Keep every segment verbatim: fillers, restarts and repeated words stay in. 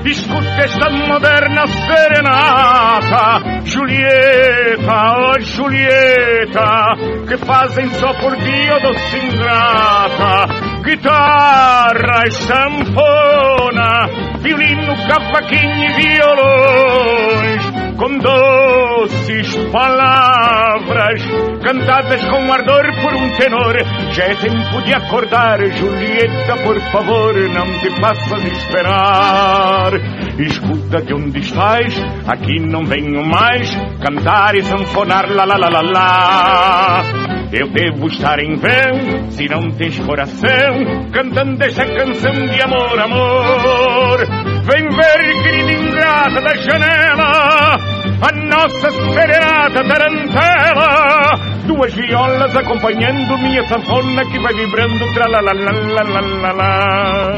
escuta esta moderna serenata. Julieta, oh Julieta, que fazem só por dia doce ingrata. Guitarra, sanfona, violino, cavaquinho e violões, com doces palavras cantadas com ardor por um tenor. Já é tempo de acordar, Julieta, por favor, não te faças esperar. Escuta de onde estás, aqui não venho mais cantar e sanfonar, lá, lá, lá, lá, lá. Eu devo estar em vão, se não tens coração, cantando esta canção de amor, amor. Vem ver, querida ingrata da janela, a nossa serenata tarantela. Duas violas acompanhando minha sanfona que vai vibrando, tra la la la la la la la.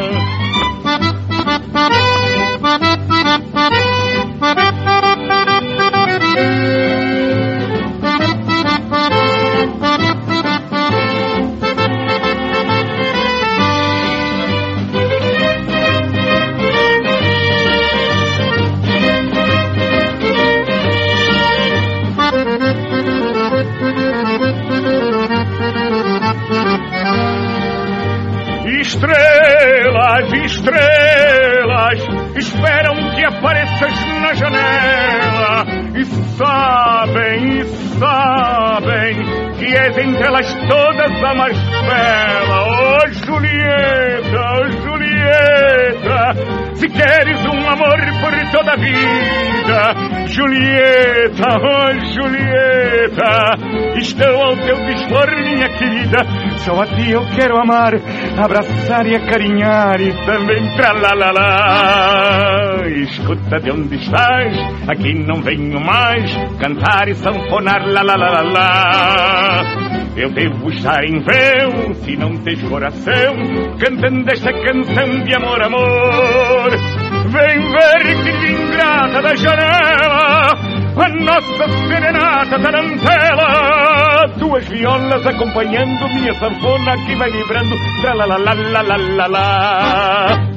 Estrelas, estrelas, esperam que apareças na janela e sabem, e sabem que és entre elas todas a mais bela. Oh Julieta, oh Julieta, se queres um amor por toda a vida, Julieta, oh Julieta, estou ao teu dispor, minha querida. Só a ti eu quero amar, abraçar e acarinhar e também tralalala. Escuta de onde estás, aqui não venho mais cantar e sanfonar, lá, lá, lá, lá, lá. Eu devo estar em vão, se não tens coração, cantando esta canção de amor, amor. Vem ver que ingrata da janela, a nossa serenata tarantela. Duas violas acompanhando minha sanfona que vai vibrando, tra la la la la la la la.